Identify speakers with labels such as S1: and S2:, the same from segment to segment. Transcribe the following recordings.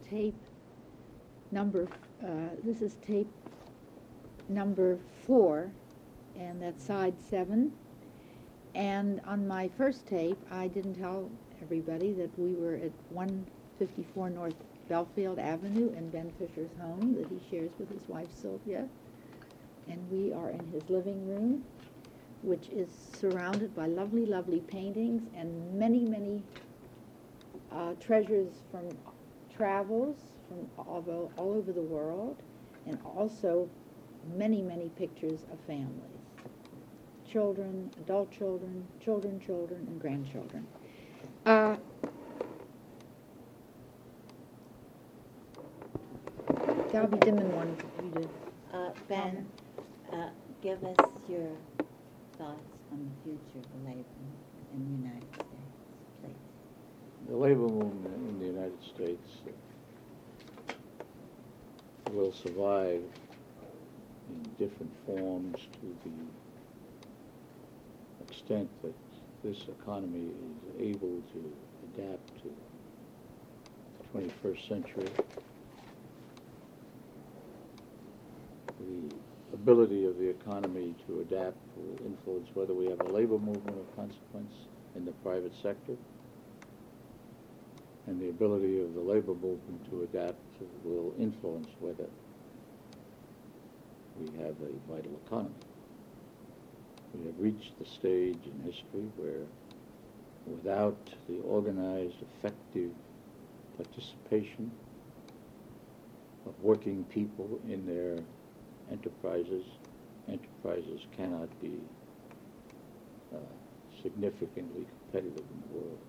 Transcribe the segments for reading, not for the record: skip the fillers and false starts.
S1: tape number, this is tape number 4, and that's side 7. And on my first tape, I didn't tell everybody that we were at 154 North Belfield Avenue in Ben Fisher's home that he shares with his wife Sylvia. And we are in his living room, which is surrounded by lovely, lovely paintings and many, many treasures from travels from all over the world, and also many, many pictures of families. Children, adult children, children, and grandchildren. Darby Dimon wanted you to
S2: Ben, give us your thoughts on the future of the labor in the United States, please.
S3: The labor movement in the United States will survive in different forms to the extent that this economy is able to adapt to the 21st century. The ability of the economy to adapt will influence whether we have a labor movement of consequence in the private sector, and the ability of the labor movement to adapt will influence whether we have a vital economy. We have reached the stage in history where, without the organized, effective participation of working people in their enterprises cannot be significantly competitive in the world.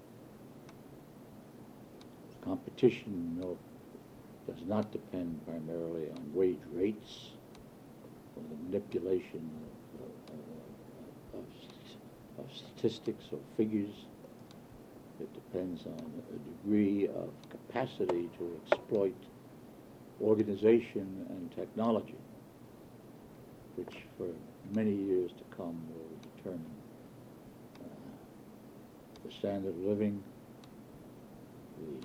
S3: Competition does not depend primarily on wage rates or the manipulation of statistics or figures. It depends on a degree of capacity to exploit organization and technology, which for many years to come will determine the standard of living, the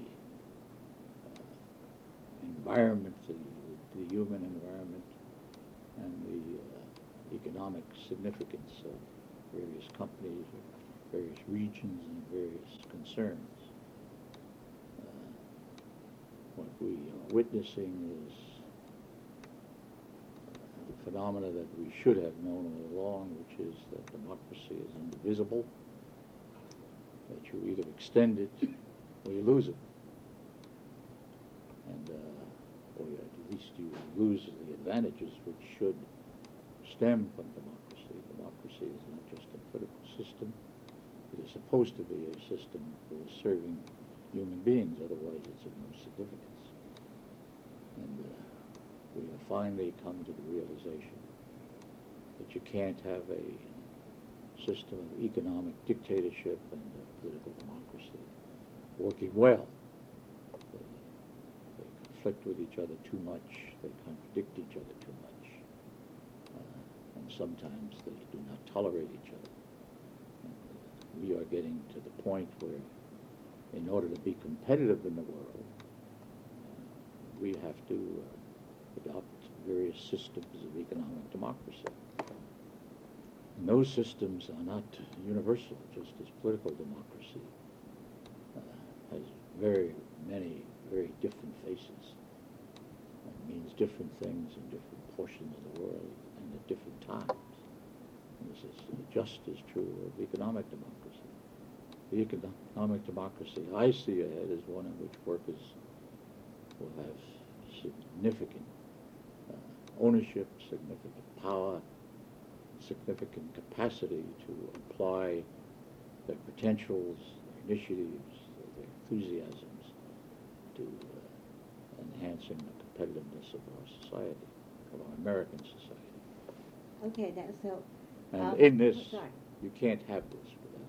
S3: environment, the human environment, and the economic significance of various companies, various regions, and various concerns. What we are witnessing is a phenomena that we should have known all along, which is that democracy is indivisible, that you either extend it or you lose it. And or at least you lose the advantages which should stem from democracy. Democracy is not just a political system. It is supposed to be a system for serving human beings, otherwise it's of no significance. And we have finally come to the realization that you can't have a system of economic dictatorship and political democracy working well. They conflict with each other too much. They contradict each other too much. And sometimes they do not tolerate each other. And we are getting to the point where, in order to be competitive in the world, we have to adopt various systems of economic democracy. And those systems are not universal, just as political democracy has very many, very different faces. It means different things in different portions of the world and at different times. And this is just as true of economic democracy. The economic democracy I see ahead is one in which workers will have significant ownership, significant power, significant capacity to apply their potentials, their initiatives, their enthusiasms to enhancing the competitiveness of our society, of our American society.
S2: Okay, that's so.
S3: And in this, you can't have this without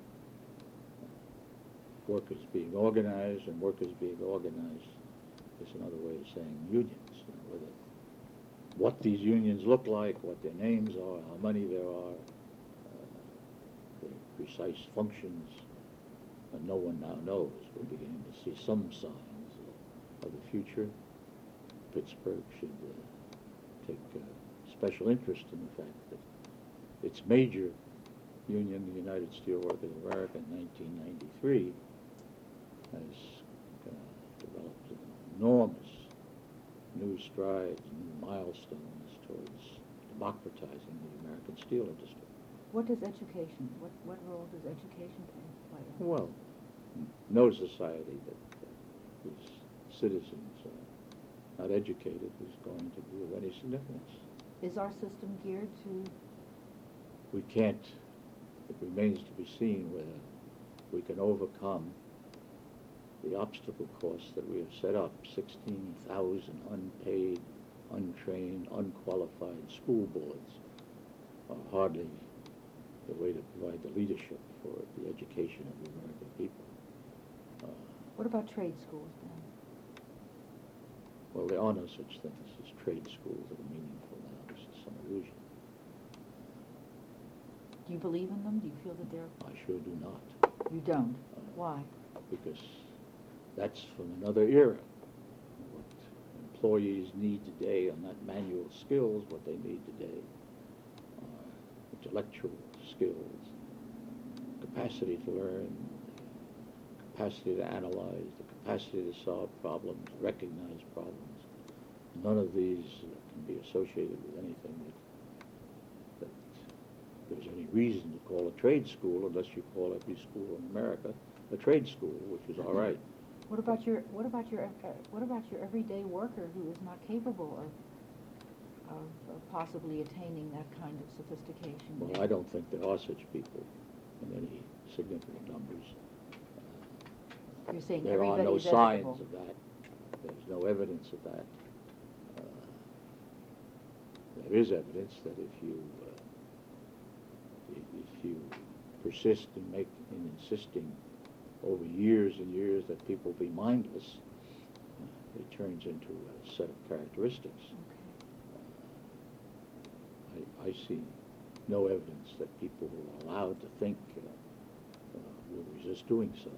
S3: workers being organized, and workers being organized is another way of saying unions. Whether what these unions look like, what their names are, how many there are, their precise functions, no one now knows. We're beginning to see some signs of the future. Pittsburgh should take special interest in the fact that its major union, the United Steelworkers of America, in 1993, has developed enormous new strides, new milestones towards democratizing the American steel industry.
S4: What does education, what role does education play?
S3: Well, no society that whose citizens are not educated is going to be of any significance.
S4: Is our system geared to?
S3: We can't. It remains to be seen whether we can overcome the obstacle course that we have set up. 16,000 unpaid, untrained, unqualified school boards are hardly the way to provide the leadership for the education of the American people.
S4: What about trade schools, then?
S3: Well, there are no such things as trade schools that are meaningful now. This is some illusion.
S4: Do you believe in them? Do you feel that they're?
S3: I sure do not.
S4: You don't. Why?
S3: Because that's from another era. What employees need today are not manual skills. What they need today are intellectual skills, capacity to learn, capacity to analyze, the capacity to solve problems, recognize problems. None of these can be associated with anything that there's any reason to call a trade school unless you call every school in America a trade school, which is all right.
S4: What about your everyday worker who is not capable of possibly attaining that kind of sophistication?
S3: Well, I don't think there are such people in any significant numbers.
S4: You're saying
S3: There are no
S4: everybody's
S3: signs
S4: educable.
S3: of that. There's no evidence of that. There is evidence that if you persist in insisting over years and years that people be mindless, it turns into a set of characteristics. I see no evidence that people who are allowed to think will resist doing so.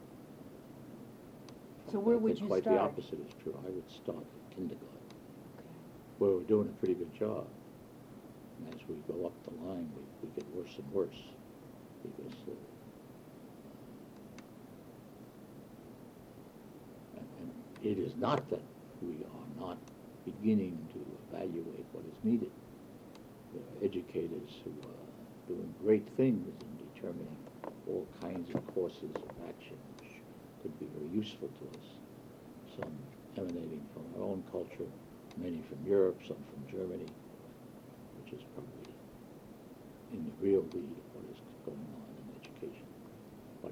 S4: So where
S3: I
S4: would
S3: think
S4: you
S3: quite
S4: start?
S3: the opposite is true. I would start at kindergarten,
S4: Okay.
S3: where we're doing a pretty good job. And as we go up the line, we get worse and worse because and it is not that we are not beginning to evaluate what is needed. There are educators who are doing great things in determining all kinds of courses of action which could be very useful to us. Some emanating from our own culture, many from Europe, some from Germany, which is probably in the real lead of what is going on in education. But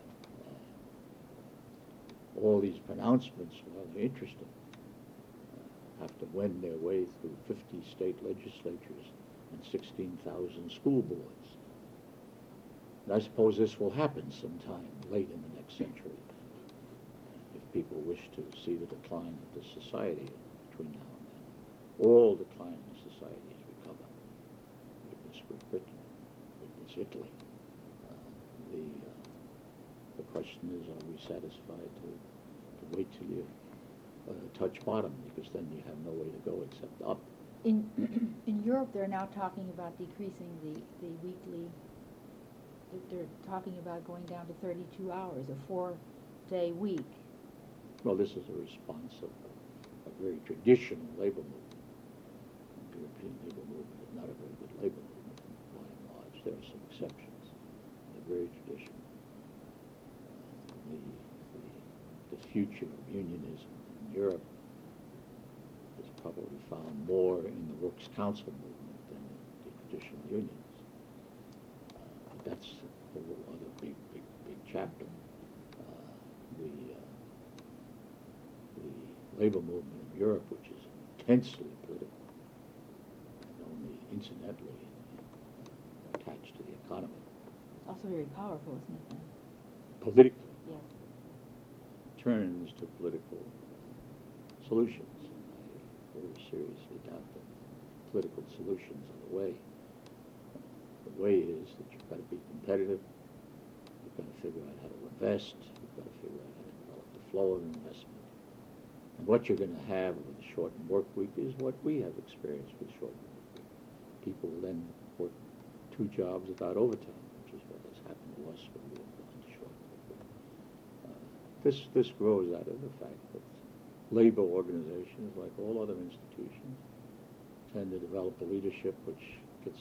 S3: all these pronouncements, while they're interesting, have to wend their way through 50 state legislatures and 16,000 school boards. And I suppose this will happen sometime late in the next century if people wish to see the decline of the society between now and then. All decline in societies recover. Witness Great Britain, witness Italy. The question is, are we satisfied to wait till you touch bottom, because then you have no way to go except up.
S1: In Europe, they're now talking about decreasing the weekly. They're talking about going down to 32 hours, a 4-day week.
S3: Well, this is a response of a very traditional labor movement. The European labor movement is not a very good labor movement, by and large. There are some exceptions. They're very traditional. The future of unionism in Europe is probably found more in the Works Council movement than in the traditional unions. But that's a whole other big chapter. The labor movement in Europe, which is intensely political and only incidentally attached to the economy.
S4: Also very powerful, isn't it, then?
S3: Politically.
S4: Yes.
S3: Turns to political solutions. I very seriously doubt that political solutions are the way. The way is that you've got to be competitive, you've got to figure out how to invest, you've got to figure out how to develop the flow of investment, And what you're going to have with a shortened work week is what we have experienced with shortened work week. People then work 2 jobs without overtime, which is what has happened to us when we have gone to shortened work week. This grows out of the fact that labor organizations, like all other institutions, tend to develop a leadership which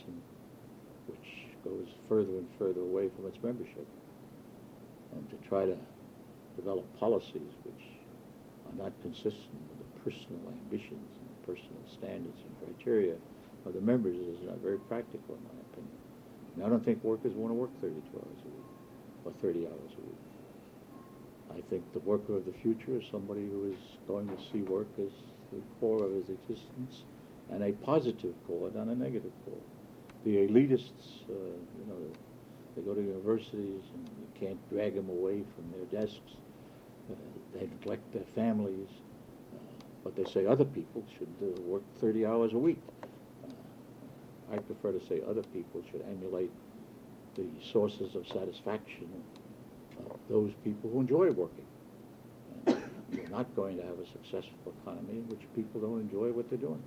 S3: goes further and further away from its membership, and to try to develop policies which are not consistent with the personal ambitions and the personal standards and criteria of the members is not very practical, in my opinion. And I don't think workers want to work 32 hours a week or 30 hours a week. I think the worker of the future is somebody who is going to see work as the core of his existence, and a positive core, not a negative core. The elitists, they go to universities and you can't drag them away from their desks. They neglect their families, but they say other people should work 30 hours a week. I prefer to say other people should emulate the sources of satisfaction of those people who enjoy working. You're not going to have a successful economy in which people don't enjoy what they're doing.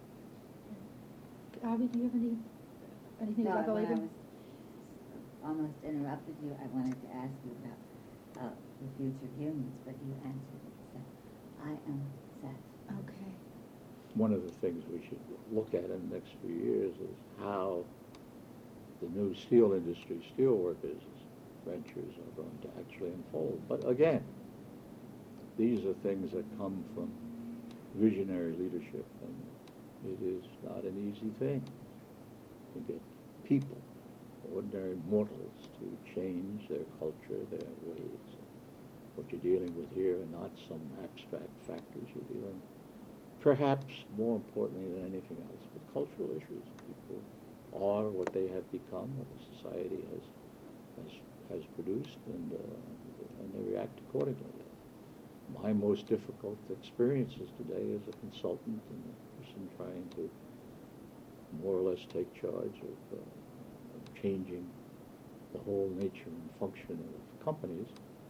S1: Avi, do you have anything
S2: No,
S1: about the
S2: when I
S1: labor?
S2: was almost interrupted you, I wanted to ask you about the future of unions, but you answered it, so I am set.
S1: Okay.
S3: One of the things we should look at in the next few years is how the new steel industry, steel workers' ventures are going to actually unfold. But again, these are things that come from visionary leadership, and it is not an easy thing to get people, ordinary mortals, to change their culture, their ways. What you're dealing with here are not some abstract factors. You're dealing, perhaps more importantly than anything else, with cultural issues. People are what they have become, what the society has produced, and they react accordingly. My most difficult experiences today as a consultant and a person trying to more or less take charge of changing the whole nature and function of companies.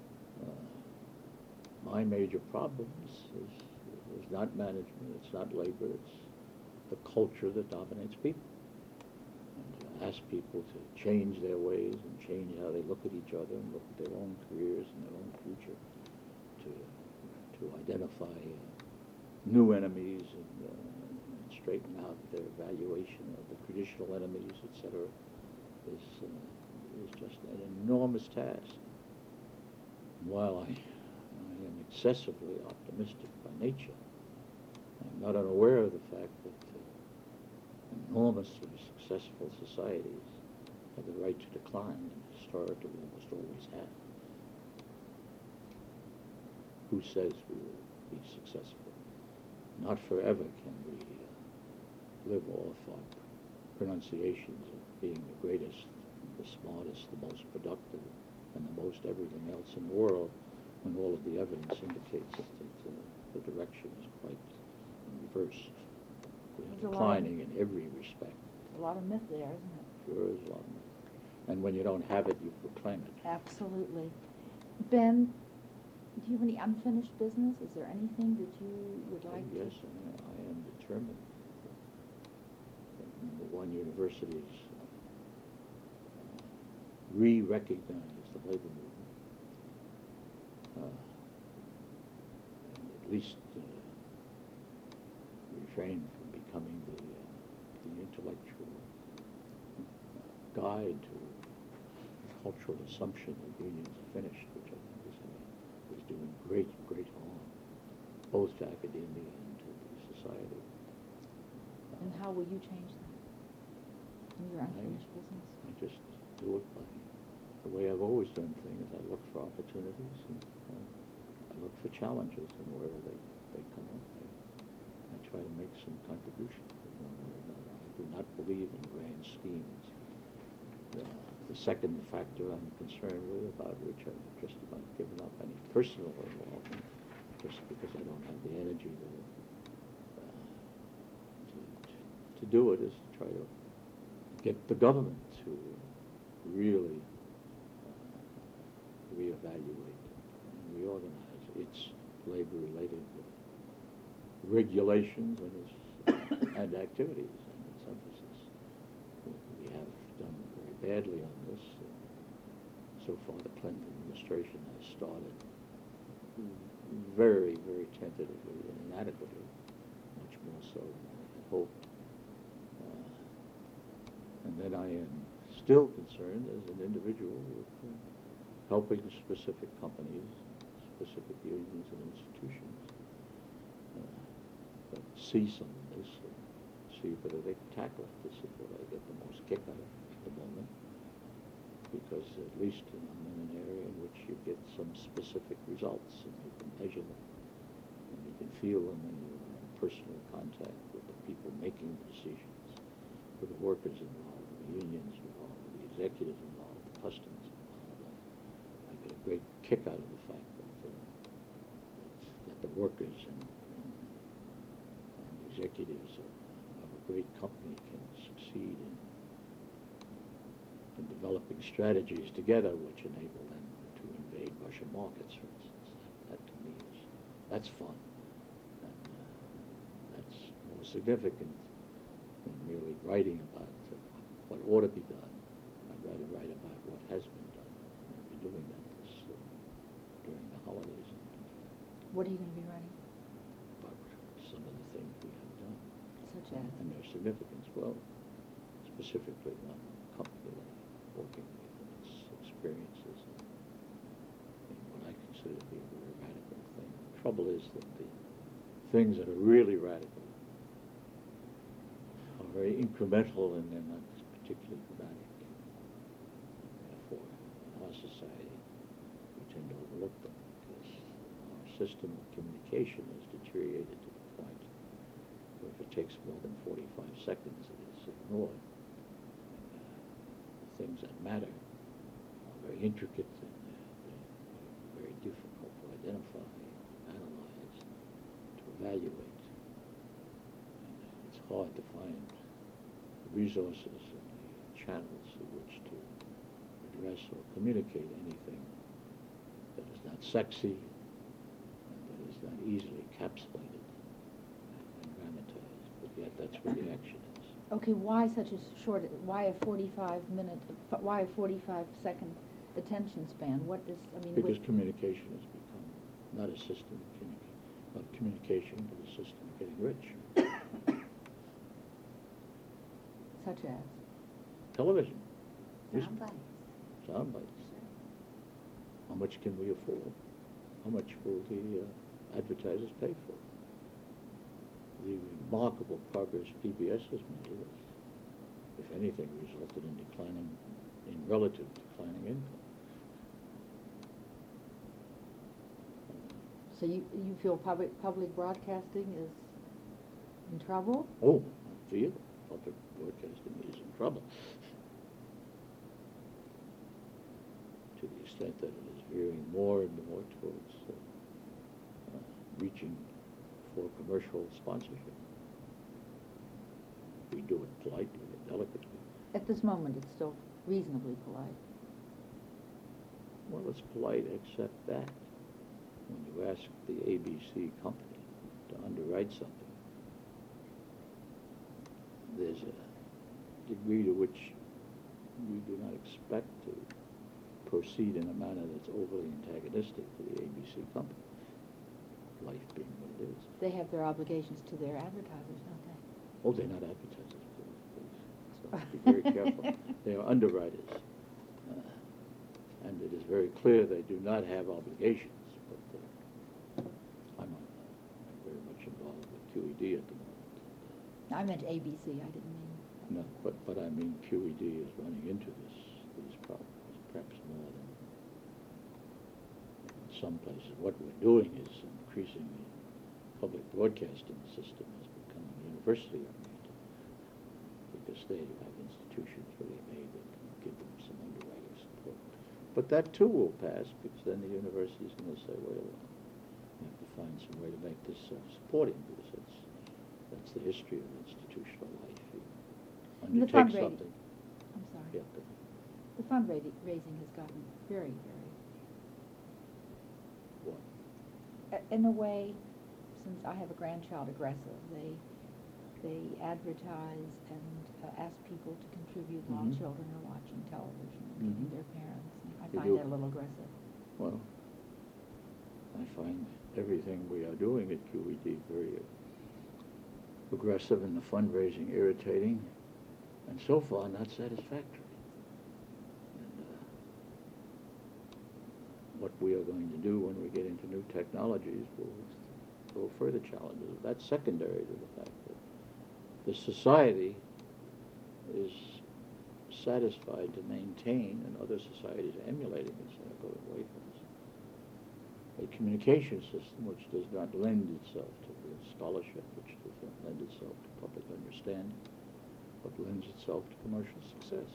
S3: My major problems is not management, it's not labor, it's the culture that dominates people. And to ask people to change their ways and change how they look at each other and look at their own careers and their own future, to identify new enemies and straighten out their evaluation of the traditional enemies, etc., is just an enormous task. While I am excessively optimistic by nature, I'm not unaware of the fact that enormously successful societies have the right to decline, and historically almost always have. Who says we will be successful? Not forever can we live off our pronunciations of being the greatest, the smartest, the most productive, and the most everything else in the world, when all of the evidence indicates that the direction is quite in reverse. We're declining in every respect.
S4: A lot of myth there, isn't it?
S3: Sure is a lot of myth. And when you don't have it, you proclaim it.
S4: Absolutely. Ben, do you have any unfinished business? Is there anything that you would like
S3: Yes,
S4: to?
S3: I am determined. Number one, universities re-recognize the labor movement. And at least refrain from becoming the intellectual guide to the cultural assumption that unions are finished, which I think is doing great harm, both to academia and to the society.
S4: And how will you change that in your unfinished business?
S3: I just do it by the way I've always done things. I look for opportunities and I look for challenges, and wherever they come up, I try to make some contribution. I do not believe in grand schemes. The second factor I'm concerned with, about which I've just about given up any personal involvement, just because I don't have the energy to do it, is to try to get the government to really reevaluate and reorganize its labor-related regulations and activities and its emphasis. We have done very badly on this. So far, the Clinton administration has started very, very tentatively and inadequately, much more so than I had hoped. And then I am still concerned as an individual with helping specific companies, specific unions and institutions that see some of this and see whether they can tackle it. This is what I get the most kick out of at the moment, because at least I'm in an area in which you get some specific results and you can measure them and you can feel them and you're in personal contact with the people making decisions, with the workers involved, the unions involved, the executives involved, the customers involved. I get a great kick out of the fact that the workers and executives of a great company can succeed in developing strategies together which enable them to invade Russian markets, for instance. That to me that's fun. And that's more significant than merely writing about what ought to be done. I'd rather write about what has been done. I'll be doing that during the holidays.
S4: What are you going to be writing?
S3: About some of the things we have done.
S4: Such as?
S3: And their significance. Well, specifically one company that I'm working with and its experiences in what I consider to be a very radical thing. The trouble is that the things that are really radical are very incremental and they're not particularly dramatic. Therefore, in our society, we tend to overlook them because our system of communication has deteriorated to the point where if it takes more than 45 seconds, it is ignored. Things that matter are very intricate and they're very difficult to identify, analyze, to evaluate. And it's hard to find the resources and the channels through which to address or communicate anything that is not sexy and that is not easily encapsulated and dramatized, but yet that's where the action is.
S4: Okay, why such a short, why a 45-second attention span? What is, I mean...
S3: Because communication has become not a system of communication, but a system of getting rich.
S4: Such as?
S3: Television.
S2: Sound bites.
S3: Sound bites. How much can we afford? How much will the advertisers pay for? The remarkable progress PBS has made has, if anything, resulted in relative declining income.
S4: So you feel public broadcasting is in trouble?
S3: Oh, I feel public broadcasting is in trouble. To the extent that it is veering more and more towards reaching for commercial sponsorship. We do it politely and delicately.
S4: At this moment, it's still reasonably polite.
S3: Well, it's polite except that when you ask the ABC company to underwrite something, there's a degree to which we do not expect to proceed in a manner that's overly antagonistic to the ABC company, life being what it is.
S4: They have their obligations to their advertisers, don't they?
S3: Oh, they're not advertisers, please. So be very careful. They are underwriters. And it is very clear they do not have obligations. But I'm very much involved with QED at the moment.
S4: I meant ABC, I didn't mean...
S3: No, but I mean QED is running into these problems, perhaps more than in some places. What we're doing is increasing the public broadcasting system is becoming university oriented because they have institutions where they may give them some underwriting support. But that too will pass because then the university is going to say, well, you have to find some way to make this self-supporting because that's the history of institutional life. You undertake something.
S4: I'm sorry.
S3: Yeah, go ahead.
S4: The fundraising has gotten very, very...
S3: What?
S4: In a way, since I have a grandchild aggressive, they advertise and ask people to contribute while
S3: Mhm.
S4: children are watching television,
S3: Mhm.
S4: including their parents. And I
S3: They
S4: find
S3: do.
S4: that a little aggressive.
S3: Well, I find everything we are doing at QED very aggressive and the fundraising irritating, and so far not satisfactory. And what we are going to do when we get into new technologies will go further challenges. That's secondary to the fact that the society is satisfied to maintain, and other societies are emulating instead of going away from us, a communication system which does not lend itself to real scholarship, which does not lend itself to public understanding, but lends itself to commercial success.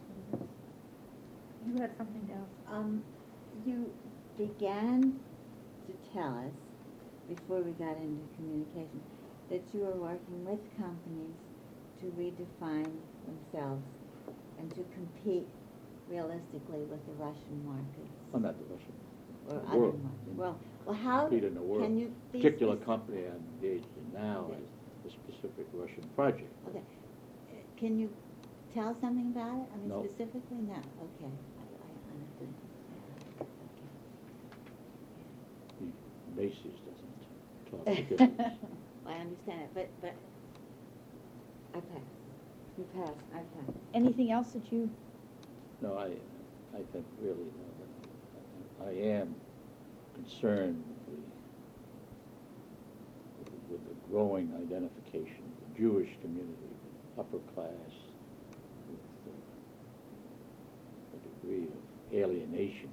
S1: You had something else?
S2: You began to tell us, before we got into communication, that you were working with companies to redefine themselves and to compete realistically with the Russian markets.
S3: Well, not the Russian.
S2: Or
S3: the
S2: other
S3: world.
S2: markets. Well, how
S3: Compete in the world.
S2: can you be
S3: particular
S2: specific?
S3: company I'm engaged in now
S2: Okay.
S3: is a specific Russian project.
S2: Okay. Can you tell us something about it? I mean,
S3: No.
S2: specifically? No. Okay. I understand.
S3: The Macy's doesn't talk to difference.
S2: I understand it, but I pass. You pass. I pass.
S1: Anything else that you?
S3: No, I think really, I am concerned with the growing identification of the Jewish community, upper class, with a degree of alienation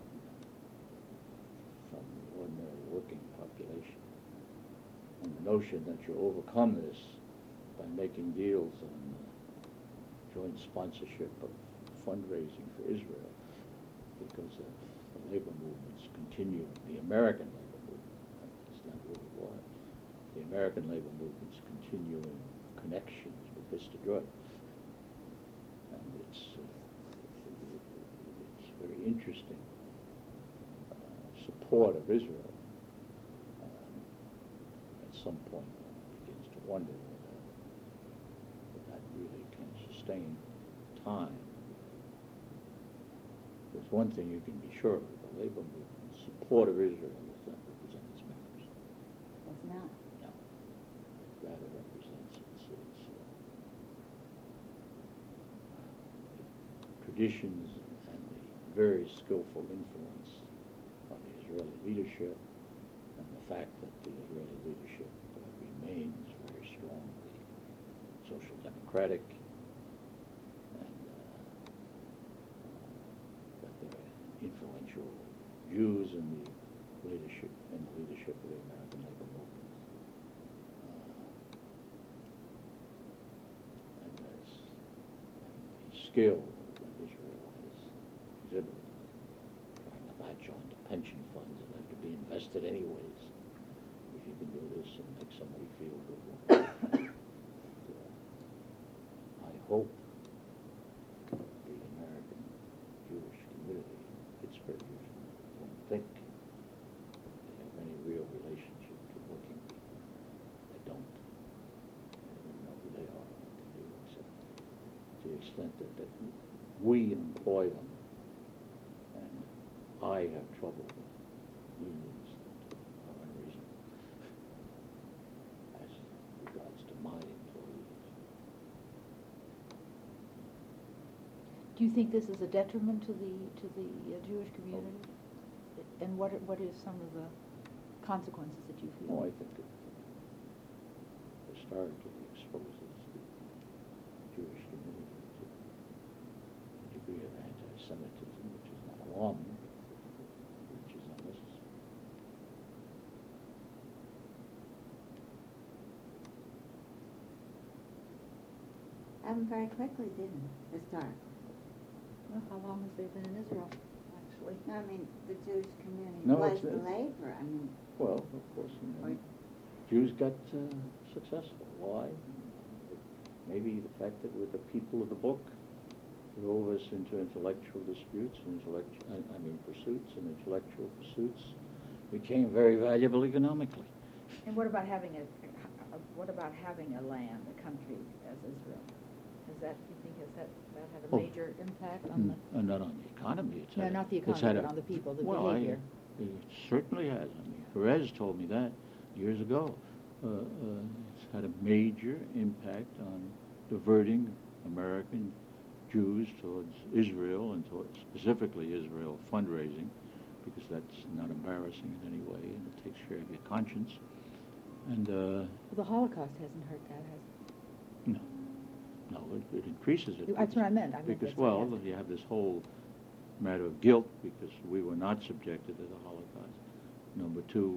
S3: from the ordinary working population. And the notion that you overcome this by making deals on joint sponsorship of fundraising for Israel, because of the labor movements continuing, the American labor movement, it's not worldwide, the American labor movement's continuing connections with Vista Drug. And it's very interesting support of Israel. At some point, one begins to wonder whether that really can sustain time. There's one thing you can be sure of: the labor movement's support of Israel does not represent its members.
S2: It's not.
S3: No, it rather represents its traditions and the very skillful influence of the Israeli leadership, and the fact that the Israeli leadership remains very strongly social democratic, and that there are influential Jews in the leadership of the American labor movement. And the skill that Israel has exhibited trying to latch on to pension funds that have to be invested anyways. If you can do this and make somebody feel good. I hope the American Jewish community in Pittsburgh won't think they have any real relationship to working people. They don't. They don't know who they are, what they do, except to the extent that we employ them. And I have trouble with unions that are unreasonable as regards to my employees.
S4: Do you think this is a detriment to the Jewish community? And what is some of the consequences that you feel?
S3: No, I think it historically exposes the Jewish community to a degree of anti-Semitism, which is not alarming, but which is unnecessary.
S2: Happened very quickly, didn't it? Historically.
S4: Well, how long has they been in Israel, actually?
S2: No, I mean, the Jewish community
S3: No,
S2: was
S3: it's-
S2: the labor. I mean,
S3: Well, of course,
S4: Right.
S3: Jews got successful. Why? Maybe the fact that we're the people of the book drove us into intellectual disputes and pursuits, and intellectual pursuits became very valuable economically.
S4: And what about having a land, a country as Israel? Has that had a
S3: Oh.
S4: major impact on the?
S3: Not on the economy. It's
S4: No,
S3: had a-
S4: not the
S3: it's
S4: economy,
S3: had
S4: but
S3: a-
S4: on the people, the
S3: well,
S4: behavior.
S3: It certainly has. I mean, Perez told me that years ago. It's had a major impact on diverting American Jews towards Israel and towards specifically Israel fundraising, because that's not embarrassing in any way, and it takes care of your conscience. And
S4: Well, the Holocaust hasn't hurt that, has it?
S3: no, it increases it.
S4: That's what I meant. I meant
S3: Because,
S4: that's
S3: well,
S4: what I
S3: you have this whole matter of guilt because we were not subjected to the Holocaust. Number two,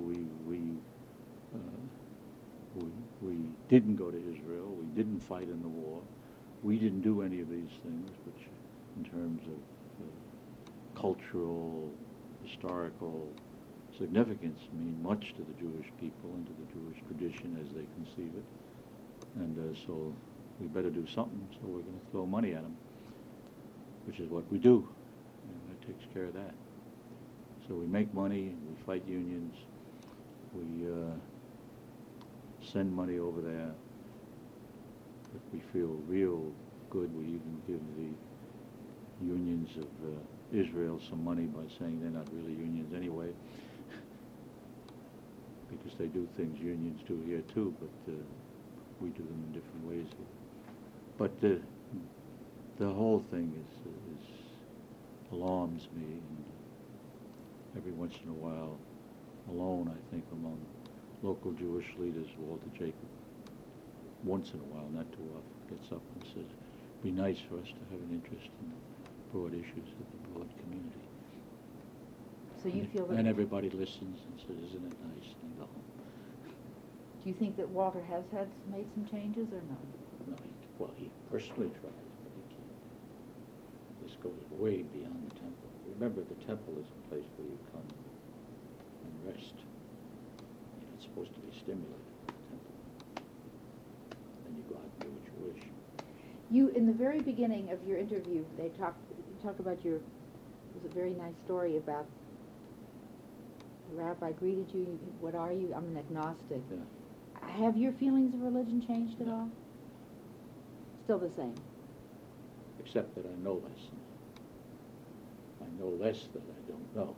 S3: we didn't go to Israel. We didn't fight in the war. We didn't do any of these things, which, in terms of cultural, historical significance, mean much to the Jewish people and to the Jewish tradition as they conceive it. And so we better do something. So we're going to throw money at them, which is what we do, and that takes care of that. So we make money, we fight unions, we send money over there. If we feel real good, we even give the unions of Israel some money by saying they're not really unions anyway, because they do things unions do here too, but we do them in different ways here. But the whole thing is alarms me, and every once in a while, alone, I think, among local Jewish leaders, Walter Jacob, once in a while, not too often, gets up and says, it'd be nice for us to have an interest in broad issues of the broad community.
S4: So you feel that?
S3: And everybody listens and says, isn't it nice? And they go home.
S4: Do you think that Walter has made some changes or no?
S3: No, he personally tries, but he can't. This goes way beyond the temple. Remember, the temple is a place where you come and rest. It's supposed to be stimulated, the temple. Then you go out and do what you wish.
S4: You, in the very beginning of your interview, you talk about it was a very nice story about the rabbi greeted you, what are you? I'm an agnostic.
S3: Yeah.
S4: Have your feelings of religion changed at
S3: No.
S4: all? Still the same?
S3: Except that I know less. I know less that I don't know.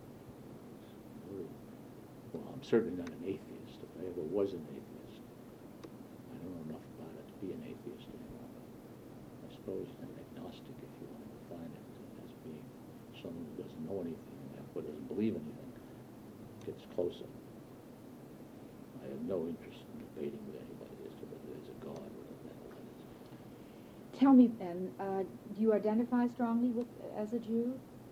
S3: Well, I'm certainly not an atheist. If I ever was an atheist, I don't know enough about it to be an atheist anymore. I suppose an agnostic, if you want to define it as being someone who doesn't know anything and therefore doesn't believe anything, gets closer. I have no interest in debating with anybody as to whether there's a God or whatever the hell that is.
S4: Tell me, Ben, do you identify strongly as a Jew?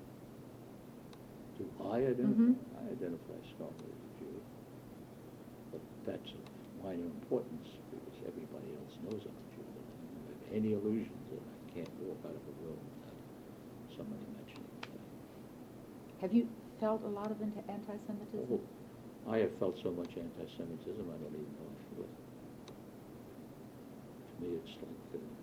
S3: Do I identify?
S4: Mhm.
S3: I identify strongly as a Jew. But that's of minor importance because everybody else knows I'm a Jew. I don't have any illusions that I can't walk out of a room without somebody mentioning that.
S4: Have you felt a lot of anti-Semitism?
S3: Oh, I have felt so much anti-Semitism, I don't even know I feel it. To me, it's like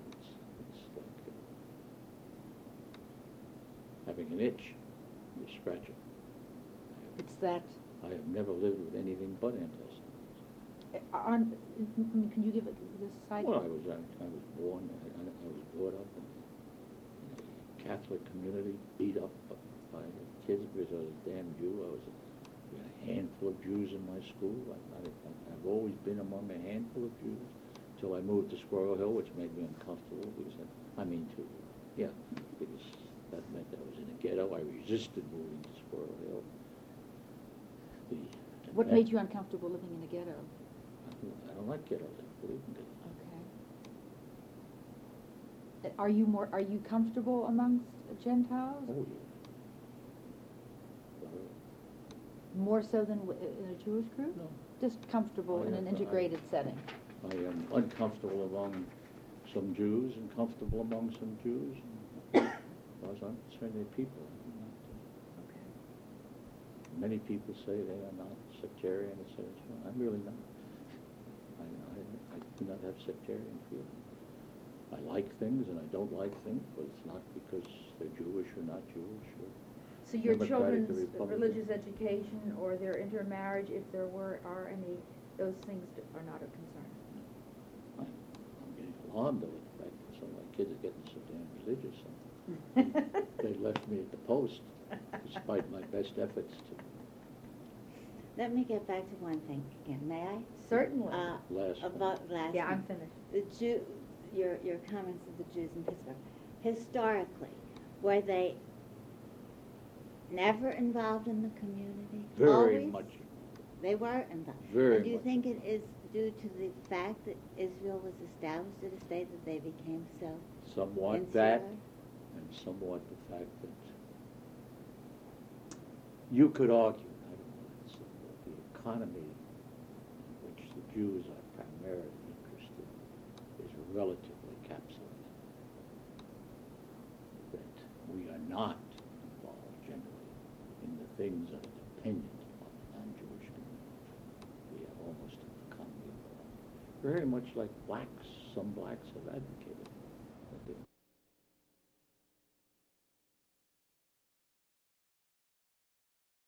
S3: having an itch, you scratch it.
S4: It's that.
S3: I have never lived with anything but anti-Semitism.
S4: Can you give it this side?
S3: Well, I was born, I was brought up in a Catholic community, beat up by the kids because I was a damn Jew. We had a handful of Jews in my school. I've always been among a handful of Jews until I moved to Squirrel Hill, which made me uncomfortable because because that meant I was in a ghetto. I resisted moving to Squirrel Hill.
S4: What made you uncomfortable living in a ghetto?
S3: I don't like ghettos. I don't believe in ghettos.
S4: Okay. Are you comfortable amongst Gentiles?
S3: Oh, yeah. Well,
S4: More so than in a Jewish group?
S3: no.
S4: Just comfortable in an integrated setting.
S3: I am uncomfortable among some Jews and comfortable among some Jews. As far as I'm concerned, they're people.
S4: Okay.
S3: Many people say they are not sectarian, etc. I'm really not. I do not have sectarian feelings. I like things and I don't like things, but it's not because they're Jewish or not Jewish.
S4: So your
S3: Democratic or
S4: children's
S3: Republican.
S4: religious education or their intermarriage, if there are any those things are not a concern.
S3: I'm getting alarmed over the fact that some of my kids are getting so damn religious. They left me at the post, despite my best efforts to.
S2: Let me get back to one thing again, may I?
S4: Certainly.
S3: Last
S2: About last
S4: Yeah,
S2: one.
S4: I'm finished.
S2: The your comments of the Jews in Pittsburgh. Historically, were they never involved in the community?
S3: Very
S2: Always?
S3: much.
S2: They were involved.
S3: Very
S2: And do you
S3: much
S2: think it
S3: involved.
S2: is due to the fact that Israel was established at a state that they became so
S3: Somewhat
S2: insular?
S3: that, and somewhat the fact that you could argue, I don't know, that the economy in which the Jews are primarily interested is relatively capsulated. That we are not involved generally in the things that are dependent upon the non-Jewish community. We have almost an economy of our own. Very much like blacks, some blacks have advocated that